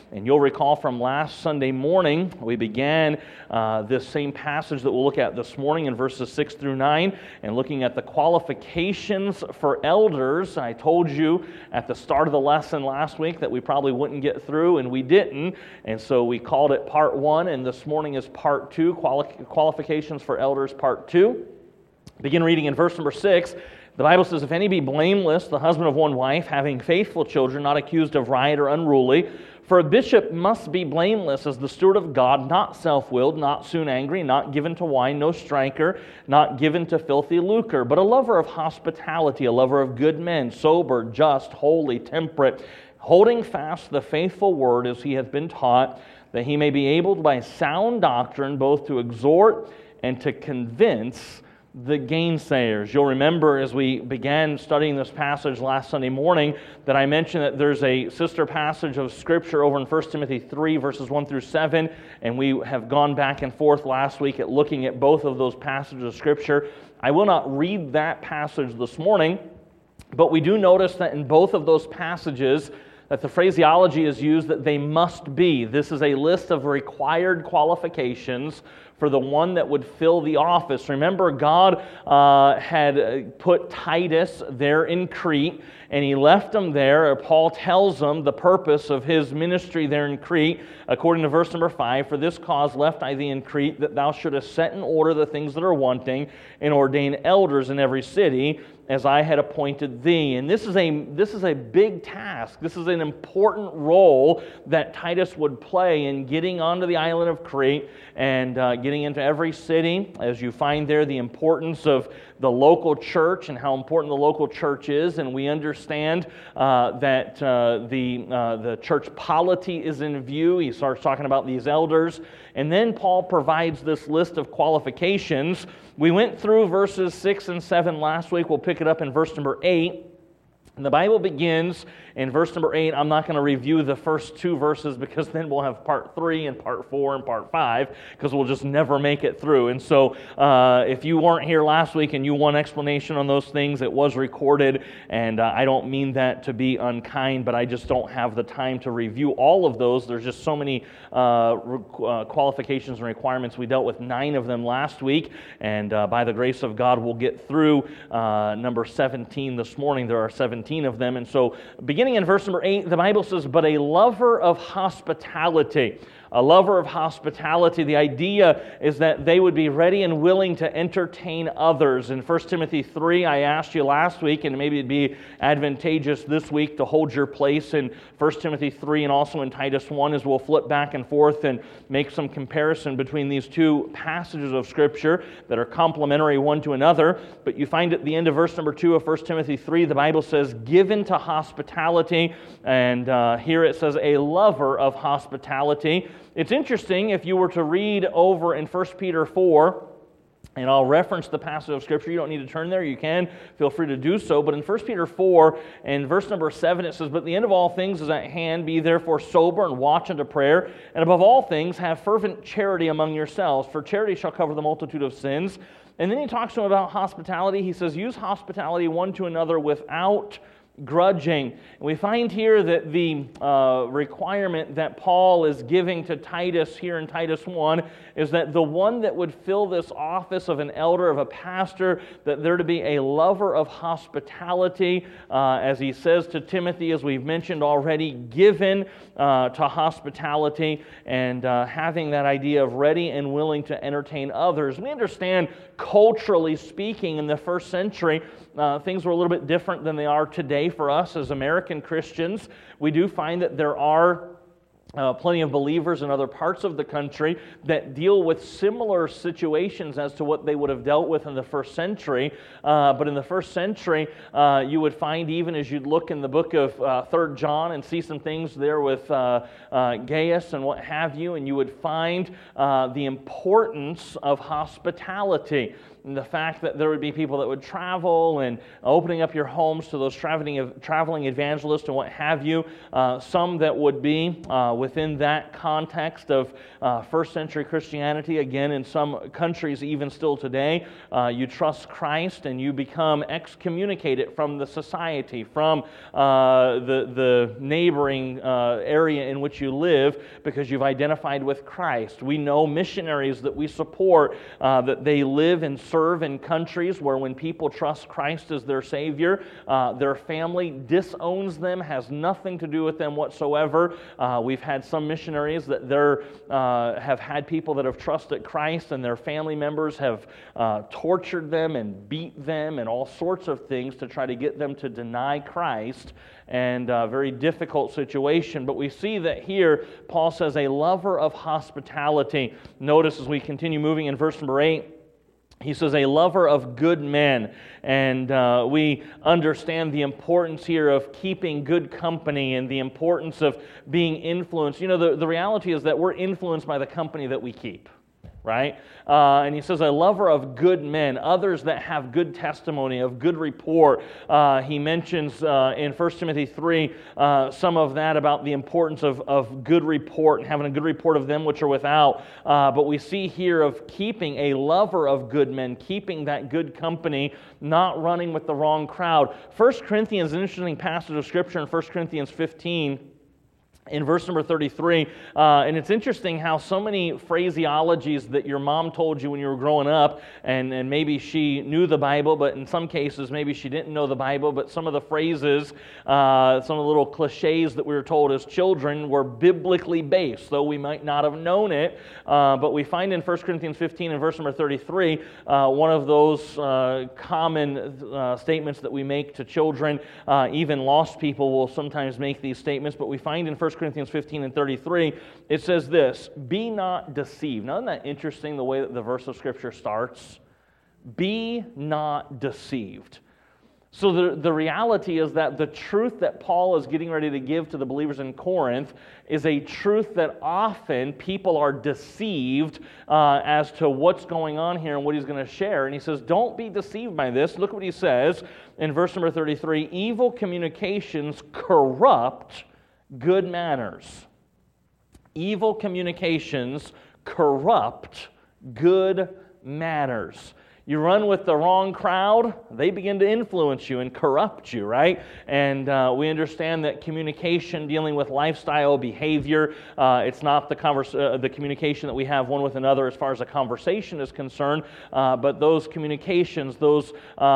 And you'll recall from last Sunday morning, we began this same passage that we'll look at this morning in verses 6 through 9, and looking at the qualifications for elders. I told you at the start of the lesson last week that we probably wouldn't get through, and we didn't. And so we called it Part 1, and this morning is Part 2, Qualifications for Elders, Part 2. Begin reading in verse number 6. The Bible says, "If any be blameless, the husband of one wife, having faithful children, not accused of riot or unruly, for a bishop must be blameless as the steward of God, not self-willed, not soon angry, not given to wine, no striker, not given to filthy lucre, but a lover of hospitality, a lover of good men, sober, just, holy, temperate, holding fast the faithful word as he hath been taught, that he may be able by sound doctrine both to exhort and to convince the gainsayers." You'll remember as we began studying this passage last Sunday morning that I mentioned that there's a sister passage of Scripture over in 1 Timothy 3, verses 1 through 7, and we have gone back and forth last week at looking at both of those passages of Scripture. I will not read that passage this morning, but we do notice that in both of those passages that the phraseology is used that they must be. This is a list of required qualifications for the one that would fill the office. Remember, God had put Titus there in Crete, and he left him there. Paul tells him the purpose of his ministry there in Crete, according to verse number 5, "For this cause left I thee in Crete, that thou shouldest set in order the things that are wanting, and ordain elders in every city, as I had appointed thee." And this is a big task. This is an important role that Titus would play in getting onto the island of Crete and getting into every city, as you find there the importance of the local church and how important the local church is. And we understand that the church polity is in view. He starts talking about these elders. And then Paul provides this list of qualifications. We went through verses 6 and 7 last week. We'll pick it up in verse number 8. And the Bible begins in verse number 8. I'm not going to review the first two verses because then we'll have part 3 and part 4 and part 5 because we'll just never make it through. And so if you weren't here last week and you want explanation on those things, it was recorded. And I don't mean that to be unkind, but I just don't have the time to review all of those. There's just so many qualifications and requirements. We dealt with 9 of them last week. And by the grace of God, we'll get through number 17 this morning. There are 17 of them. And so beginning in verse number 8, the Bible says, "But a lover of hospitality." A lover of hospitality. The idea is that they would be ready and willing to entertain others. In 1 Timothy 3, I asked you last week, and maybe it'd be advantageous this week to hold your place in 1 Timothy 3 and also in Titus 1 as we'll flip back and forth and make some comparison between these two passages of Scripture that are complementary one to another. But you find at the end of verse number 2 of 1 Timothy 3, the Bible says, "Given to hospitality," and here it says, "a lover of hospitality." It's interesting if you were to read over in 1 Peter 4, and I'll reference the passage of Scripture. You don't need to turn there. You can. Feel free to do so. But in 1 Peter 4, and verse number 7, it says, "But the end of all things is at hand. Be therefore sober and watch unto prayer. And above all things, have fervent charity among yourselves. For charity shall cover the multitude of sins." And then he talks to him about hospitality. He says, "Use hospitality one to another without grudging." And we find here that the requirement that Paul is giving to Titus here in Titus 1 is that the one that would fill this office of an elder, of a pastor, that they're to be a lover of hospitality, as he says to Timothy, as we've mentioned already, given to hospitality and having that idea of ready and willing to entertain others. We understand, culturally speaking, in the first century, things were a little bit different than they are today for us as American Christians. We do find that there are plenty of believers in other parts of the country that deal with similar situations as to what they would have dealt with in the first century. But in the first century, you would find, even as you'd look in the book of 3 John and see some things there with Gaius and what have you, and you would find the importance of hospitality. and the fact that there would be people that would travel and opening up your homes to those traveling evangelists and what have you. Some that would be within that context of first century Christianity. Again, in some countries, even still today, you trust Christ and you become excommunicated from the society, from the neighboring area in which you live because you've identified with Christ. We know missionaries that we support that they live and serve in countries where when people trust Christ as their Savior, their family disowns them, has nothing to do with them whatsoever. We've had some missionaries that have had people that have trusted Christ and their family members have tortured them and beat them and all sorts of things to try to get them to deny Christ, and a very difficult situation. But we see that here, Paul says, a lover of hospitality. Notice as we continue moving in verse number 8, he says, a lover of good men. And we understand the importance here of keeping good company and the importance of being influenced. You know, the reality is that we're influenced by the company that we keep. Right? And he says, a lover of good men, others that have good testimony, of good report. He mentions in 1 Timothy 3 some of that about the importance of good report and having a good report of them which are without. But we see here of keeping a lover of good men, keeping that good company, not running with the wrong crowd. 1 Corinthians, an interesting passage of Scripture in 1 Corinthians 15, in verse number 33, and it's interesting how so many phraseologies that your mom told you when you were growing up, and maybe she knew the Bible, but in some cases maybe she didn't know the Bible, but some of the phrases, some of the little cliches that we were told as children were biblically based, though we might not have known it. But we find in 1 Corinthians 15 and verse number 33, one of those common statements that we make to children. Even lost people will sometimes make these statements, but we find in 1 Corinthians 15 and 33, it says this, be not deceived. Now, isn't that interesting the way that the verse of Scripture starts? Be not deceived. So the reality is that the truth that Paul is getting ready to give to the believers in Corinth is a truth that often people are deceived as to what's going on here and what he's going to share. And he says, don't be deceived by this. Look what he says in verse number 33, evil communications corrupt good manners. Evil communications corrupt good manners. You run with the wrong crowd, they begin to influence you and corrupt you, right? And we understand that communication dealing with lifestyle, behavior, it's not the communication that we have one with another as far as a conversation is concerned, but those communications, those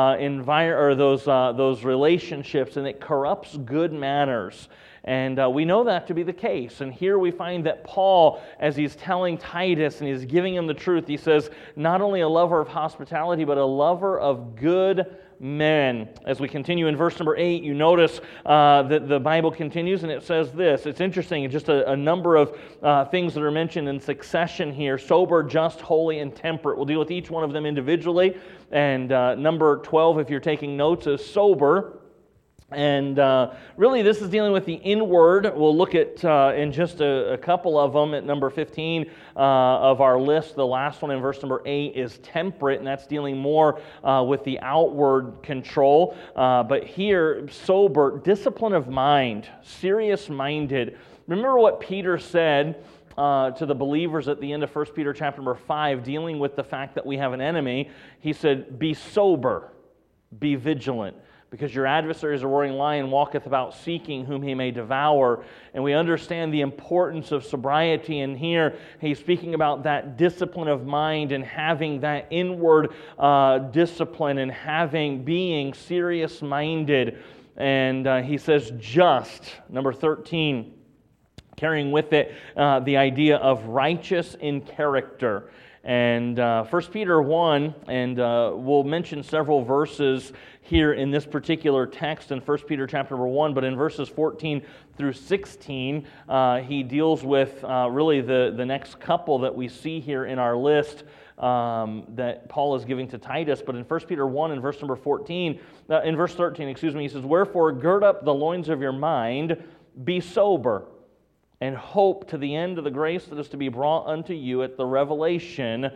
relationships, and it corrupts good manners. And we know that to be the case. And here we find that Paul, as he's telling Titus and he's giving him the truth, he says, not only a lover of hospitality, but a lover of good men. As we continue in verse number 8, you notice that the Bible continues and it says this. It's interesting, just a number of things that are mentioned in succession here. Sober, just, holy, and temperate. We'll deal with each one of them individually. And number 12, if you're taking notes, is sober. And really, this is dealing with the inward. We'll look at in just a couple of them. At number 15 of our list, the last one in verse number 8 is temperate, and that's dealing more with the outward control. But here, sober, discipline of mind, serious-minded. Remember what Peter said to the believers at the end of 1 Peter chapter number 5, dealing with the fact that we have an enemy. He said, be sober, be vigilant. Because your adversary is a roaring lion, walketh about seeking whom he may devour. And we understand the importance of sobriety. And here he's speaking about that discipline of mind and having that inward discipline and being serious-minded. And he says just, number 13, carrying with it the idea of righteous in character. And 1 Peter 1, and we'll mention several verses here in this particular text in 1 Peter chapter number 1, but in verses 14 through 16, he deals with really the next couple that we see here in our list that Paul is giving to Titus. But in 1 Peter 1 and verse number 14, in verse 13, he says, wherefore gird up the loins of your mind, be sober, and hope to the end of the grace that is to be brought unto you at the revelation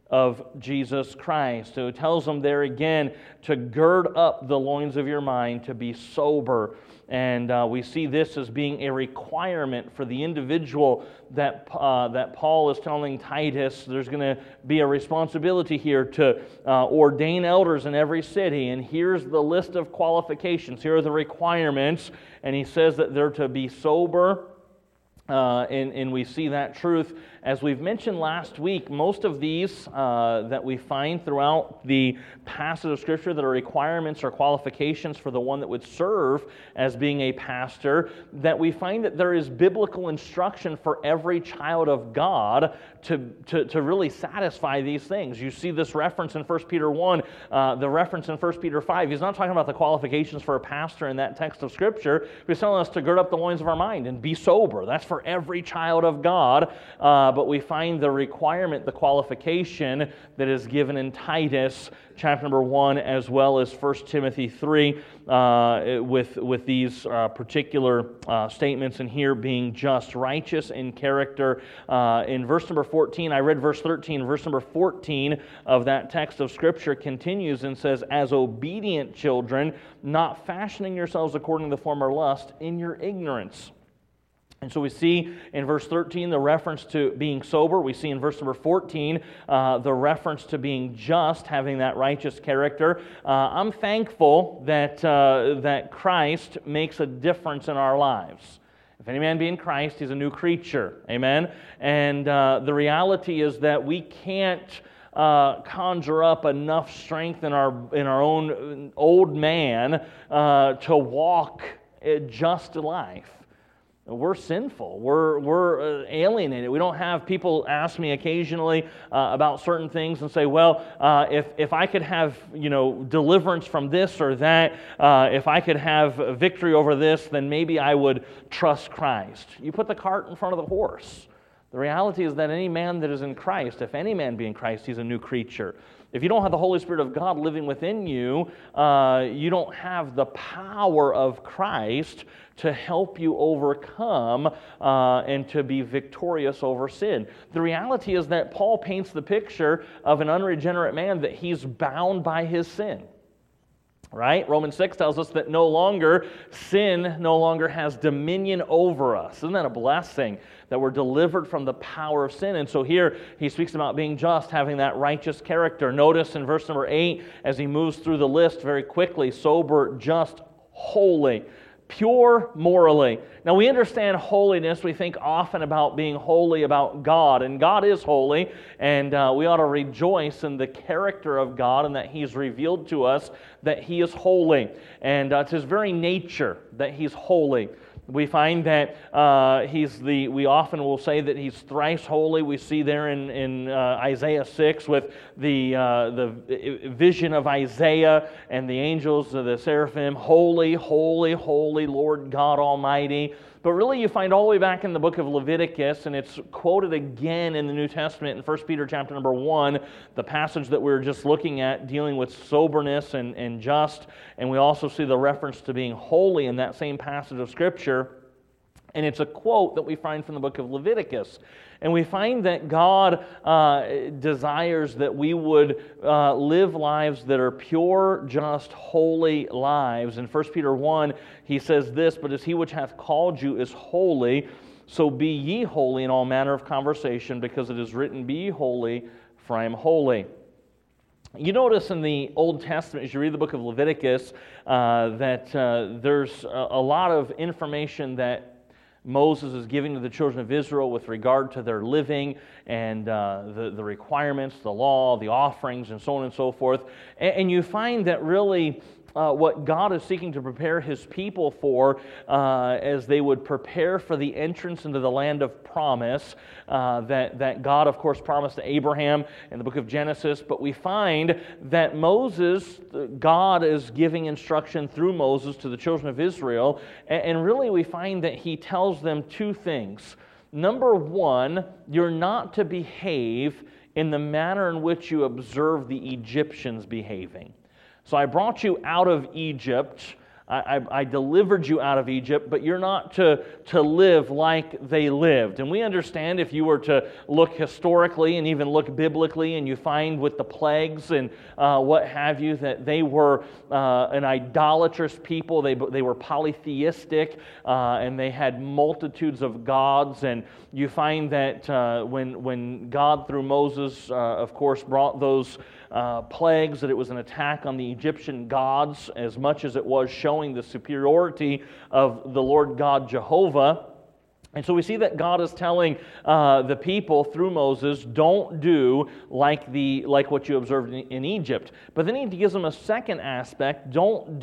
of Jesus Christ. So it tells them there again to gird up the loins of your mind, to be sober. And we see this as being a requirement for the individual that Paul is telling Titus. There's going to be a responsibility here to ordain elders in every city. And here's the list of qualifications. Here are the requirements. And he says that they're to be sober. And we see that truth. As we've mentioned last week, most of these that we find throughout the passage of Scripture that are requirements or qualifications for the one that would serve as being a pastor, that we find that there is biblical instruction for every child of God to really satisfy these things. You see this reference in 1 Peter 1, the reference in 1 Peter 5. He's not talking about the qualifications for a pastor in that text of Scripture. He's telling us to gird up the loins of our mind and be sober. That's for every child of God. But we find the requirement, the qualification that is given in Titus chapter number 1 as well as 1 Timothy 3 with these particular statements in here being just, righteous in character. In verse number 14, I read verse 13. Verse number 14 of that text of Scripture continues and says, as obedient children, not fashioning yourselves according to the former lust in your ignorance. And so we see in verse 13 the reference to being sober. We see in verse number 14 the reference to being just, having that righteous character. I'm thankful that Christ makes a difference in our lives. If any man be in Christ, he's a new creature. Amen? And the reality is that we can't conjure up enough strength in our own old man to walk a just life. We're sinful. We're alienated. We don't have people ask me occasionally about certain things and say, well, if I could have deliverance from this or that, if I could have victory over this, then maybe I would trust Christ. You put the cart in front of the horse. The reality is that any man that is in Christ, if any man be in Christ, he's a new creature. If you don't have the Holy Spirit of God living within you, you don't have the power of Christ to help you overcome and to be victorious over sin. The reality is that Paul paints the picture of an unregenerate man that he's bound by his sin. Right? Romans 6 tells us that sin no longer has dominion over us. Isn't that a blessing? That we're delivered from the power of sin. And so here he speaks about being just, having that righteous character. Notice in verse number 8, as he moves through the list very quickly, sober, just, holy, pure morally. Now we understand holiness. We think often about being holy about God, and God is holy, and we ought to rejoice in the character of God and that He's revealed to us that He is holy, and it's His very nature that He's holy. We find that we often will say that He's thrice holy. We see there in Isaiah 6 with the vision of Isaiah and the angels of the seraphim, holy, holy, holy, Lord God Almighty. But really you find all the way back in the book of Leviticus, and it's quoted again in the New Testament in 1 Peter chapter number 1, the passage that we were just looking at dealing with soberness and just, and we also see the reference to being holy in that same passage of Scripture. And it's a quote that we find from the book of Leviticus. And we find that God desires that we would live lives that are pure, just, holy lives. In 1 Peter 1, he says this, but as he which hath called you is holy, so be ye holy in all manner of conversation, because it is written, be ye holy, for I am holy. You notice in the Old Testament, as you read the book of Leviticus, that there's a lot of information that Moses is giving to the children of Israel with regard to their living and the requirements, the law, the offerings, and so on and so forth. And you find that really what God is seeking to prepare His people for as they would prepare for the entrance into the land of promise that God, of course, promised to Abraham in the book of Genesis. But we find that God is giving instruction through Moses to the children of Israel. And really we find that he tells them two things. Number one, you're not to behave in the manner in which you observe the Egyptians behaving. So I brought you out of Egypt I delivered you out of Egypt, but you're not to live like they lived. And we understand if you were to look historically and even look biblically, and you find with the plagues and what have you, that they were an idolatrous people. They were polytheistic, and they had multitudes of gods. And you find that when God, through Moses, of course, brought those plagues, that it was an attack on the Egyptian gods as much as it was showing the superiority of the Lord God Jehovah. And so we see that God is telling the people through Moses, don't do like what you observed in Egypt. But then he gives them a second aspect, don't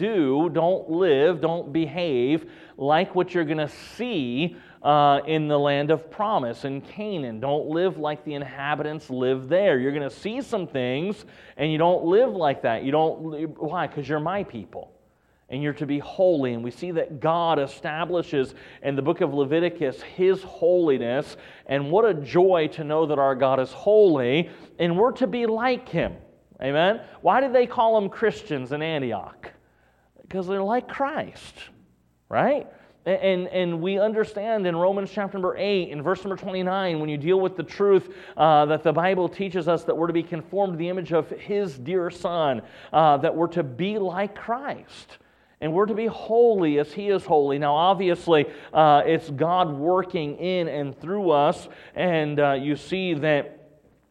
live, don't behave like what you're going to see in the land of promise, in Canaan. Don't live like the inhabitants live there. You're going to see some things, and you don't live like that. Why? Because you're my people. And you're to be holy. And we see that God establishes in the book of Leviticus His holiness. And what a joy to know that our God is holy, and we're to be like Him. Amen? Why did they call them Christians in Antioch? Because they're like Christ, right? And we understand in Romans chapter number 8, in verse number 29, when you deal with the truth that the Bible teaches us that we're to be conformed to the image of His dear Son, that we're to be like Christ. And we're to be holy as He is holy. Now, obviously, it's God working in and through us, and you see that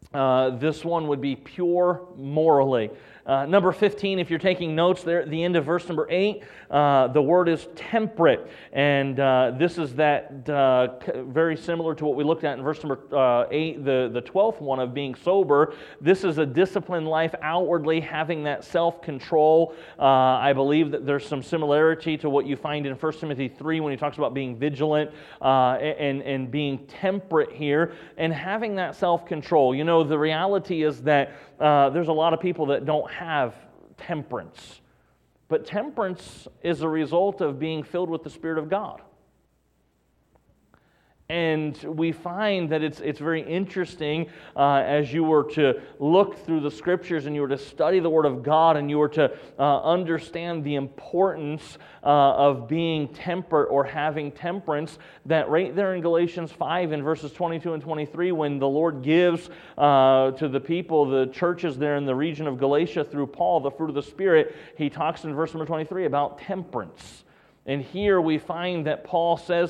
this one would be pure morally. Number 15, if you're taking notes there at the end of verse number 8, the word is temperate. And this is that very similar to what we looked at in verse number 8, the 12th one of being sober. This is a disciplined life outwardly, having that self-control. I believe that there's some similarity to what you find in 1 Timothy 3 when he talks about being vigilant and being temperate here and having that self-control. You know, the reality is that there's a lot of people that don't have temperance. But temperance is a result of being filled with the Spirit of God. And we find that it's very interesting as you were to look through the Scriptures and you were to study the Word of God and you were to understand the importance of being temperate or having temperance, that right there in Galatians 5 in verses 22 and 23, when the Lord gives to the people, the churches there in the region of Galatia through Paul, the fruit of the Spirit, he talks in verse number 23 about temperance. And here we find that Paul says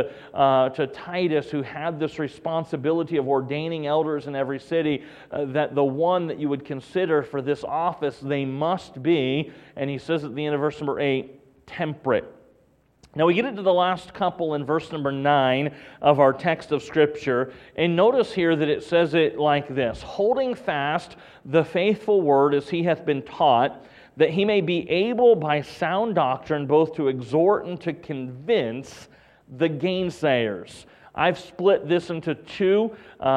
to Titus, who had this responsibility of ordaining elders in every city, that the one that you would consider for this office, they must be, and he says at the end of verse number 8, temperate. Now we get into the last couple in verse number 9 of our text of Scripture, and notice here that it says it like this: holding fast the faithful word as he hath been taught, that he may be able by sound doctrine both to exhort and to convince the gainsayers. I've split this into two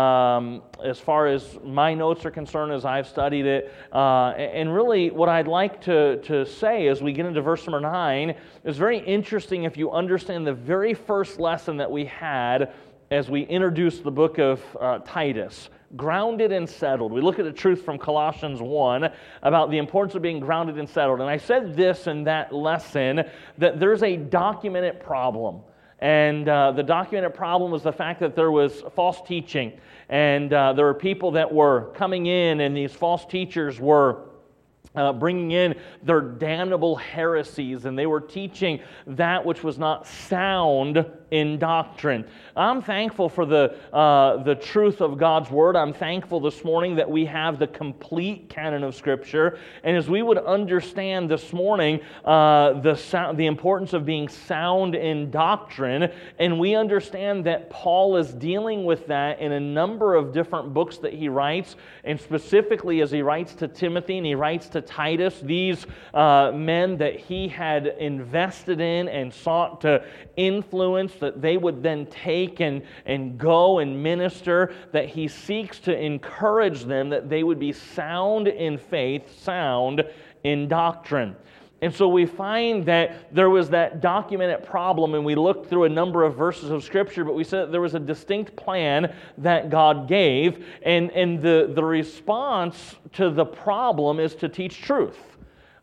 as far as my notes are concerned as I've studied it. And really what I'd like to say as we get into verse number 9 is very interesting if you understand the very first lesson that we had as we introduced the book of Titus. Grounded and settled. We look at the truth from Colossians 1 about the importance of being grounded and settled. And I said this in that lesson, that there's a documented problem. And the documented problem was the fact that there was false teaching. And there were people that were coming in, and these false teachers were bringing in their damnable heresies, and they were teaching that which was not sound in doctrine. I'm thankful for the truth of God's Word. I'm thankful this morning that we have the complete canon of Scripture. And as we would understand this morning the importance of being sound in doctrine, and we understand that Paul is dealing with that in a number of different books that he writes, and specifically as he writes to Timothy and he writes to Titus, these men that he had invested in and sought to influence, that they would then take and go and minister, that he seeks to encourage them that they would be sound in faith, sound in doctrine. And so we find that there was that documented problem, and we looked through a number of verses of Scripture, but we said that there was a distinct plan that God gave, and the response to the problem is to teach truth.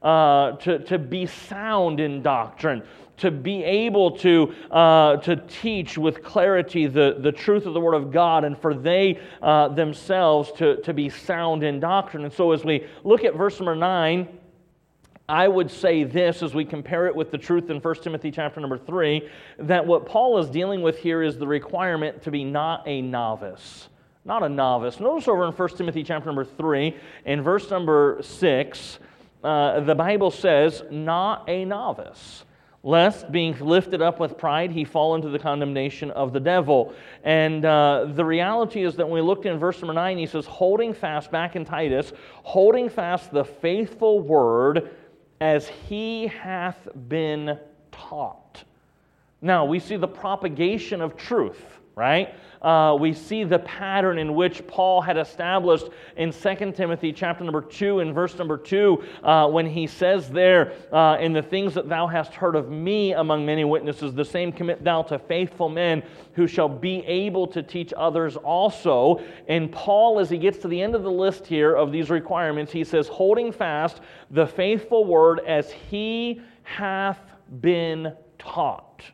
to be sound in doctrine, to be able to teach with clarity the truth of the Word of God, and for they themselves to be sound in doctrine. And so as we look at verse number 9, I would say this as we compare it with the truth in 1 Timothy chapter number 3, that what Paul is dealing with here is the requirement to be not a novice. Not a novice. Notice over in 1 Timothy chapter number 3, in verse number 6, the Bible says, not a novice, lest being lifted up with pride he fall into the condemnation of the devil. And the reality is that when we looked in verse number 9, he says, holding fast, back in Titus, holding fast the faithful word as he hath been taught. Now, we see the propagation of truth, right? We see the pattern in which Paul had established in 2 Timothy chapter number 2 and verse number 2 when he says there, in the things that thou hast heard of me among many witnesses, the same commit thou to faithful men who shall be able to teach others also. And Paul, as he gets to the end of the list here of these requirements, he says, holding fast the faithful word as he hath been taught.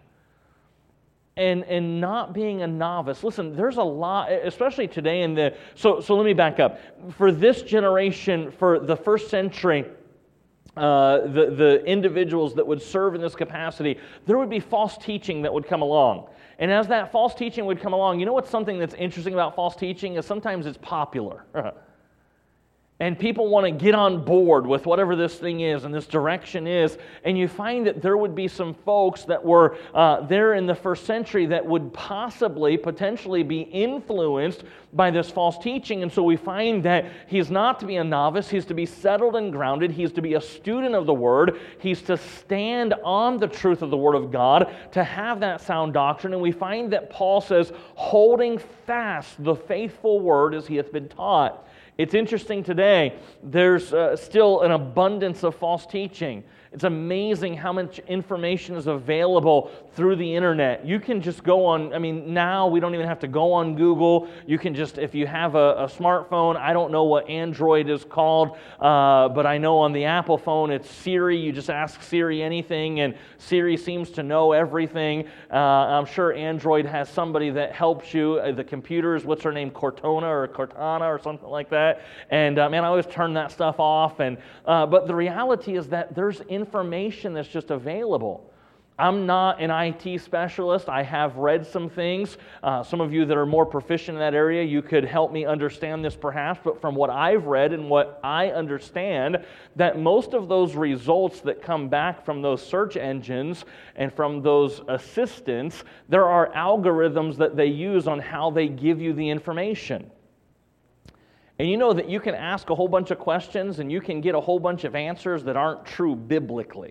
And not being a novice. Listen, there's a lot, especially today in the... So let me back up. For this generation, for the first century, the individuals that would serve in this capacity, there would be false teaching that would come along. And as that false teaching would come along, you know what's something that's interesting about false teaching is sometimes it's popular. And people want to get on board with whatever this thing is and this direction is. And you find that there would be some folks that were there in the first century that would potentially be influenced by this false teaching. And so we find that he's not to be a novice. He's to be settled and grounded. He's to be a student of the Word. He's to stand on the truth of the Word of God, to have that sound doctrine. And we find that Paul says, holding fast the faithful Word as he hath been taught. It's interesting today, there's still an abundance of false teaching. It's amazing how much information is available through the internet. You can just go on, now we don't even have to go on Google. You can just, if you have a smartphone, I don't know what Android is called, but I know on the Apple phone it's Siri. You just ask Siri anything, and Siri seems to know everything. I'm sure Android has somebody that helps you. The computers, what's her name, Cortana or something like that. And I always turn that stuff off. But the reality is that there's information that's just available. I'm not an IT specialist. I have read some things. Some of you that are more proficient in that area, you could help me understand this perhaps, but from what I've read and what I understand, that most of those results that come back from those search engines and from those assistants, there are algorithms that they use on how they give you the information. And you know that you can ask a whole bunch of questions and you can get a whole bunch of answers that aren't true biblically.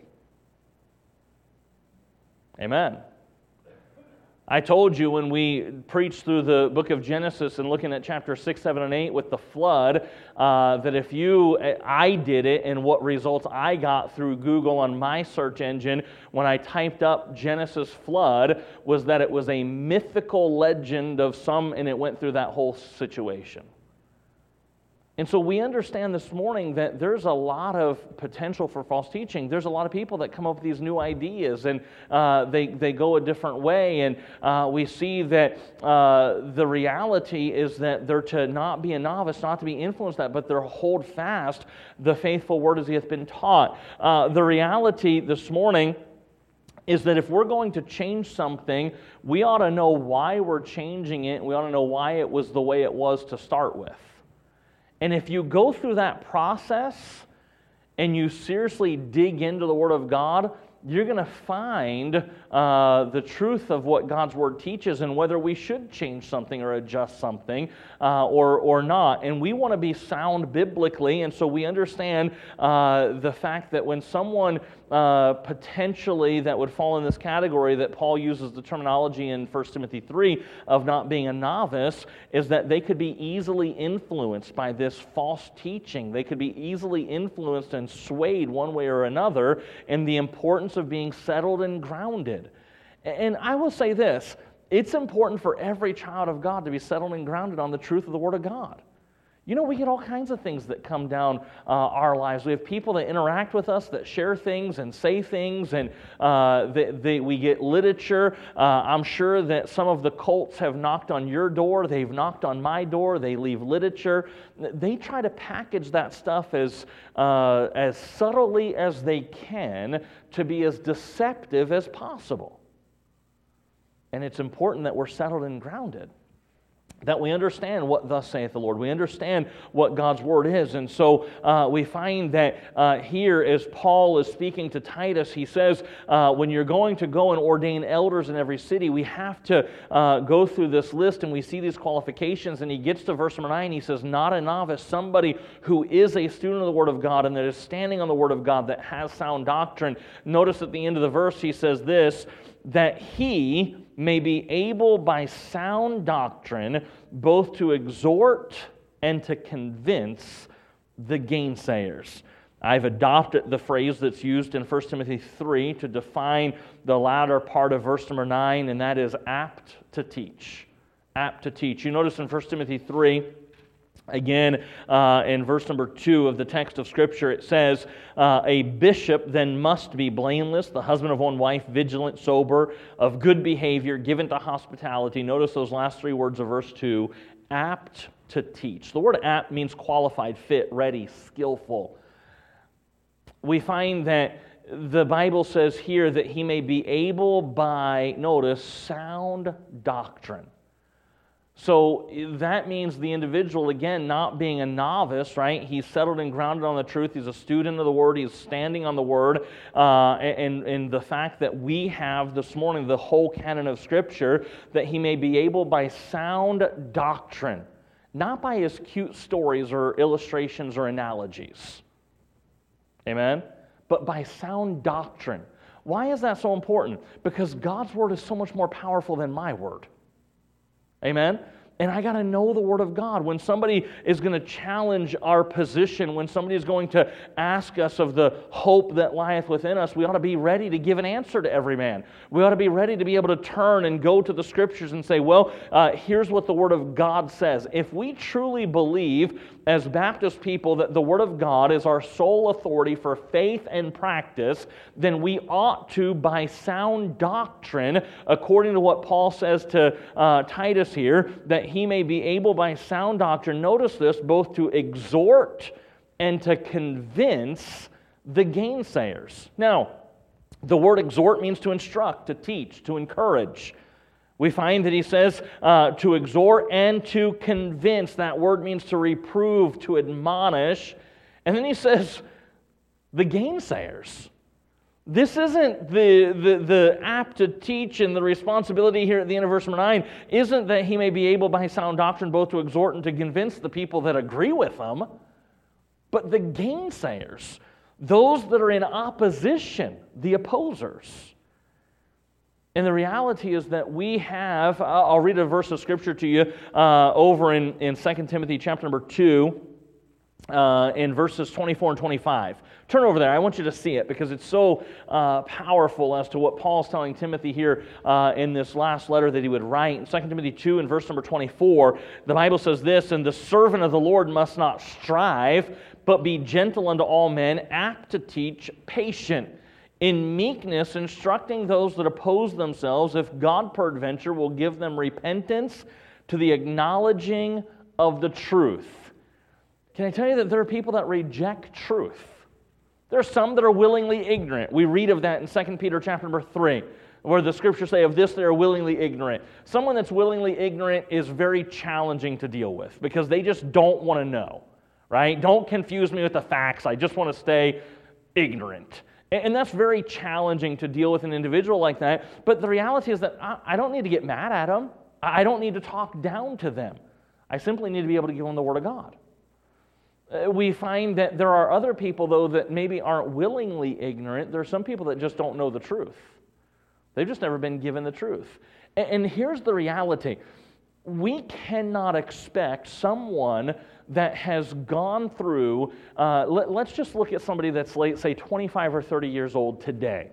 Amen. I told you when we preached through the book of Genesis and looking at chapter 6, 7, and 8 with the flood, that I did it, and what results I got through Google on my search engine when I typed up Genesis flood was that it was a mythical legend of some, and it went through that whole situation. And so we understand this morning that there's a lot of potential for false teaching. There's a lot of people that come up with these new ideas, and they go a different way. And we see that the reality is that they're to not be a novice, not to be influenced that, but they're hold fast the faithful word as he hath been taught. The reality this morning is that if we're going to change something, we ought to know why we're changing it. We ought to know why it was the way it was to start with. And if you go through that process and you seriously dig into the Word of God, you're going to find the truth of what God's Word teaches and whether we should change something or adjust something or not. And we want to be sound biblically, and so we understand the fact that when someone potentially that would fall in this category that Paul uses the terminology in 1 Timothy 3 of not being a novice is that they could be easily influenced by this false teaching. They could be easily influenced and swayed one way or another in the importance of being settled and grounded. And I will say this, it's important for every child of God to be settled and grounded on the truth of the Word of God. You know, we get all kinds of things that come down our lives. We have people that interact with us, that share things and say things, and we get literature. I'm sure that some of the cults have knocked on your door. They've knocked on my door. They leave literature. They try to package that stuff as subtly as they can to be as deceptive as possible. And it's important that we're settled and grounded, that we understand what thus saith the Lord. We understand what God's Word is. And so we find that here, as Paul is speaking to Titus, he says, when you're going to go and ordain elders in every city, we have to go through this list, and we see these qualifications. And he gets to verse number 9, he says, not a novice, somebody who is a student of the Word of God and that is standing on the Word of God, that has sound doctrine. Notice at the end of the verse, he says this, that he may be able by sound doctrine both to exhort and to convince the gainsayers. I've adopted the phrase that's used in 1 Timothy 3 to define the latter part of verse number 9, and that is apt to teach. Apt to teach. You notice in 1 Timothy 3, again, in verse number 2 of the text of Scripture, it says, a bishop then must be blameless, the husband of one wife, vigilant, sober, of good behavior, given to hospitality. Notice those last three words of verse 2, apt to teach. The word apt means qualified, fit, ready, skillful. We find that the Bible says here that he may be able by, notice, sound doctrine. So that means the individual, again, not being a novice, right? He's settled and grounded on the truth. He's a student of the Word. He's standing on the Word. And the fact that we have this morning the whole canon of Scripture, that he may be able by sound doctrine, not by his cute stories or illustrations or analogies. Amen? But by sound doctrine. Why is that so important? Because God's Word is so much more powerful than my word. Amen? And I got to know the Word of God. When somebody is going to challenge our position, when somebody is going to ask us of the hope that lieth within us, we ought to be ready to give an answer to every man. We ought to be ready to be able to turn and go to the Scriptures and say, well, here's what the Word of God says. If we truly believe as Baptist people that the Word of God is our sole authority for faith and practice, then we ought to, by sound doctrine, according to what Paul says to Titus here, that he may be able by sound doctrine, notice this, both to exhort and to convince the gainsayers. Now, the word exhort means to instruct, to teach, to encourage. We find that he says to exhort and to convince. That word means to reprove, to admonish. And then he says, the gainsayers. This isn't the apt to teach, and the responsibility here at the end of verse number 9 isn't that he may be able by sound doctrine both to exhort and to convince the people that agree with him, but the gainsayers, those that are in opposition, the opposers. And the reality is that we have, I'll read a verse of Scripture to you over in 2 Timothy chapter number 2, in verses 24 and 25. Turn over there. I want you to see it because it's so powerful as to what Paul's telling Timothy here in this last letter that he would write. In 2 Timothy 2 and verse number 24, the Bible says this, and the servant of the Lord must not strive, but be gentle unto all men, apt to teach, patient, in meekness instructing those that oppose themselves, if God peradventure will give them repentance to the acknowledging of the truth. Can I tell you that there are people that reject truth? There are some that are willingly ignorant. We read of that in 2 Peter chapter number 3, where the Scriptures say of this they are willingly ignorant. Someone that's willingly ignorant is very challenging to deal with because they just don't want to know, right? Don't confuse me with the facts. I just want to stay ignorant. And that's very challenging to deal with an individual like that. But the reality is that I don't need to get mad at them. I don't need to talk down to them. I simply need to be able to give them the Word of God. We find that there are other people, though, that maybe aren't willingly ignorant. There are some people that just don't know the truth. They've just never been given the truth. And here's the reality. We cannot expect someone that has gone through, let's just look at somebody that's, say, 25 or 30 years old today,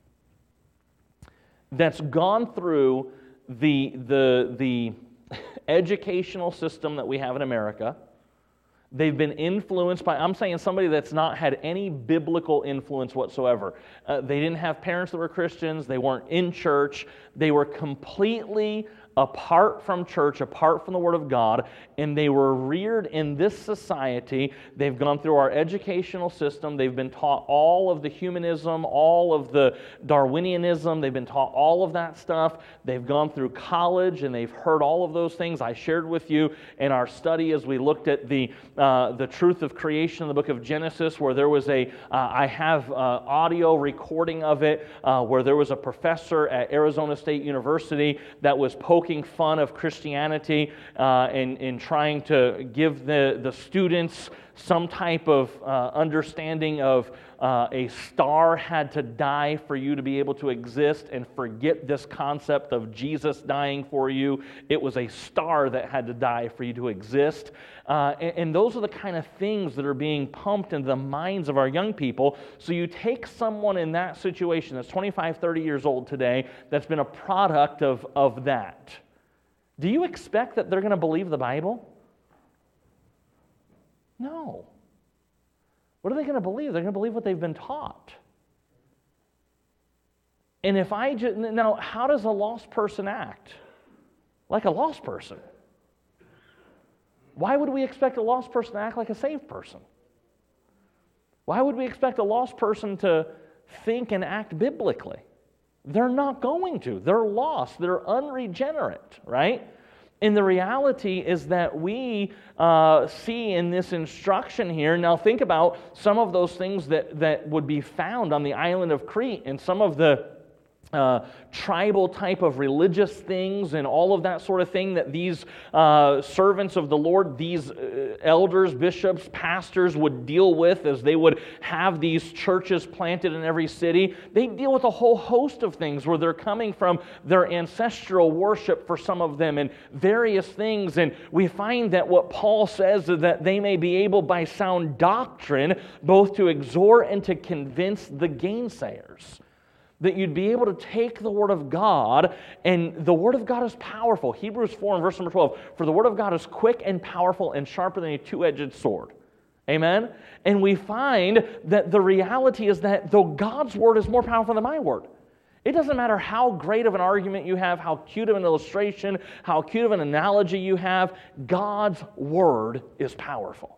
that's gone through the educational system that we have in America, They've been influenced by, I'm saying somebody that's not had any biblical influence whatsoever. They didn't have parents that were Christians. They weren't in church. They were completely apart from church, apart from the Word of God, and they were reared in this society. They've gone through our educational system. They've been taught all of the humanism, all of the Darwinianism. They've been taught all of that stuff. They've gone through college, and they've heard all of those things. I shared with you in our study as we looked at the truth of creation in the book of Genesis, where there was I have audio recording of it, where there was a professor at Arizona State University that was poking fun of Christianity and trying to give the students some type of understanding of a star had to die for you to be able to exist, and forget this concept of Jesus dying for you. It was a star that had to die for you to exist. And those are the kind of things that are being pumped into the minds of our young people. So you take someone in that situation that's 25, 30 years old today that's been a product of that. Do you expect that they're going to believe the Bible? No. What are they going to believe? They're going to believe what they've been taught. And now, how does a lost person act? Like a lost person. Why would we expect a lost person to act like a saved person? Why would we expect a lost person to think and act biblically? They're not going to. They're lost. They're unregenerate, right? And the reality is that we see in this instruction here, now think about some of those things that would be found on the island of Crete, and some of the tribal type of religious things and all of that sort of thing that these servants of the Lord, these elders, bishops, pastors would deal with as they would have these churches planted in every city. They deal with a whole host of things where they're coming from their ancestral worship for some of them and various things. And we find that what Paul says is that they may be able by sound doctrine both to exhort and to convince the gainsayers. That you'd be able to take the Word of God, and the Word of God is powerful. Hebrews 4 and verse number 12, for the Word of God is quick and powerful and sharper than a two-edged sword. Amen? And we find that the reality is that though God's Word is more powerful than my Word, it doesn't matter how great of an argument you have, how cute of an illustration, how cute of an analogy you have, God's Word is powerful.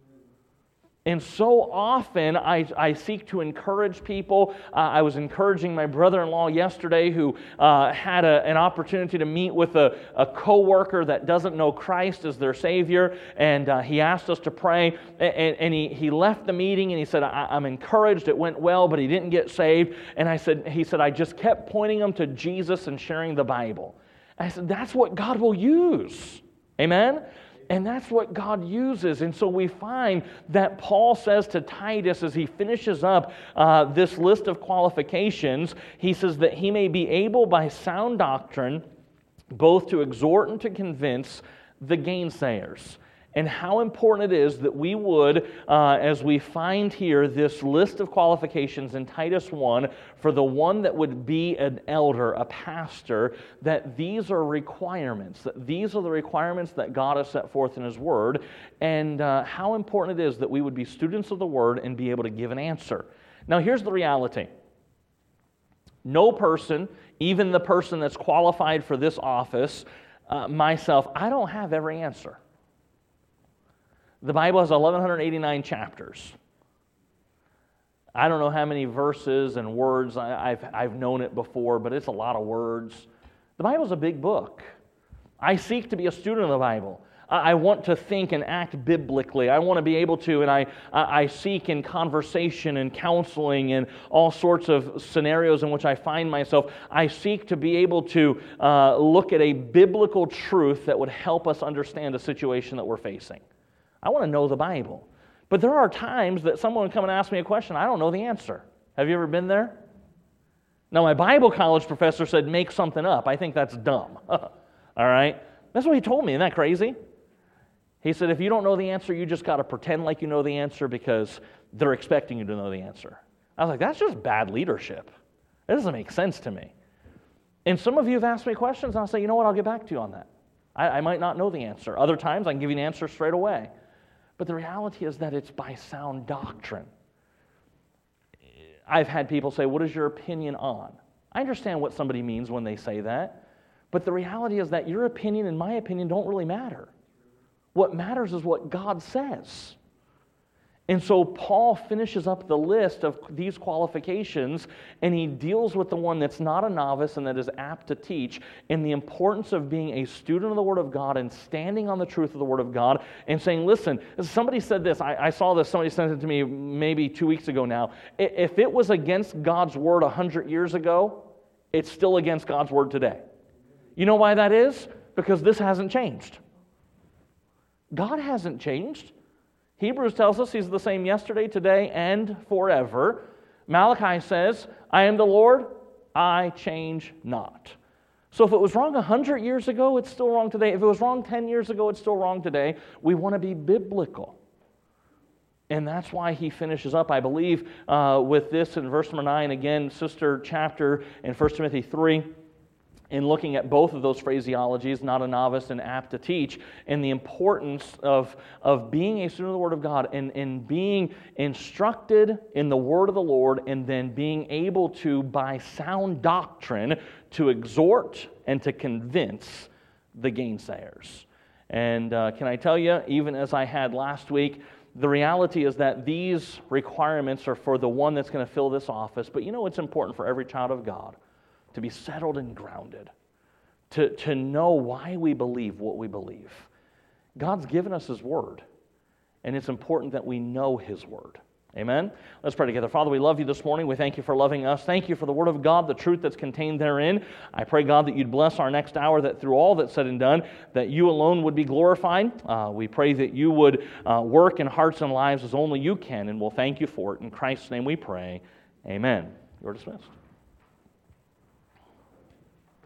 And so often I seek to encourage people. I was encouraging my brother-in-law yesterday who had an opportunity to meet with a co-worker that doesn't know Christ as their Savior, and he asked us to pray, and he left the meeting and he said, I'm encouraged, it went well, but he didn't get saved. And he said, I just kept pointing him to Jesus and sharing the Bible. And I said, that's what God will use. Amen? And that's what God uses. And so we find that Paul says to Titus as he finishes up this list of qualifications, he says that he may be able by sound doctrine both to exhort and to convince the gainsayers. And how important it is that we would, as we find here this list of qualifications in Titus 1, for the one that would be an elder, a pastor, that these are requirements, that these are the requirements that God has set forth in His Word, and how important it is that we would be students of the Word and be able to give an answer. Now here's the reality. No person, even the person that's qualified for this office, myself, I don't have every answer. The Bible has 1,189 chapters. I don't know how many verses and words. I've known it before, but it's a lot of words. The Bible's a big book. I seek to be a student of the Bible. I want to think and act biblically. I want to be able to, and I seek in conversation and counseling and all sorts of scenarios in which I find myself, I seek to be able to look at a biblical truth that would help us understand a situation that we're facing. I want to know the Bible. But there are times that someone would come and ask me a question, I don't know the answer. Have you ever been there? Now, my Bible college professor said, make something up. I think that's dumb. All right? That's what he told me. Isn't that crazy? He said, if you don't know the answer, you just got to pretend like you know the answer because they're expecting you to know the answer. I was like, that's just bad leadership. That doesn't make sense to me. And some of you have asked me questions, and I'll say, you know what, I'll get back to you on that. I might not know the answer. Other times, I can give you an answer straight away. But the reality is that it's by sound doctrine. I've had people say, what is your opinion on? I understand what somebody means when they say that, but the reality is that your opinion and my opinion don't really matter. What matters is what God says. And so Paul finishes up the list of these qualifications, and he deals with the one that's not a novice and that is apt to teach, and the importance of being a student of the Word of God and standing on the truth of the Word of God and saying, listen, somebody said this, I saw this, somebody sent it to me maybe 2 weeks ago now. If it was against God's Word 100 years ago, it's still against God's Word today. You know why that is? Because this hasn't changed. God hasn't changed. Hebrews tells us He's the same yesterday, today, and forever. Malachi says, I am the Lord, I change not. So if it was wrong 100 years ago, it's still wrong today. If it was wrong 10 years ago, it's still wrong today. We want to be biblical. And that's why he finishes up, I believe, with this in verse number 9. Again, sister chapter in 1 Timothy 3. In looking at both of those phraseologies, not a novice and apt to teach, and the importance of being a student of the Word of God and being instructed in the Word of the Lord, and then being able to, by sound doctrine, to exhort and to convince the gainsayers. And can I tell you, even as I had last week, the reality is that these requirements are for the one that's going to fill this office, but you know it's important for every child of God to be settled and grounded, to know why we believe what we believe. God's given us His Word, and it's important that we know His Word. Amen? Let's pray together. Father, we love You this morning. We thank You for loving us. Thank You for the Word of God, the truth that's contained therein. I pray, God, that You'd bless our next hour, that through all that's said and done, that You alone would be glorified. We pray that You would work in hearts and lives as only You can, and we'll thank You for it. In Christ's name we pray. Amen. You're dismissed.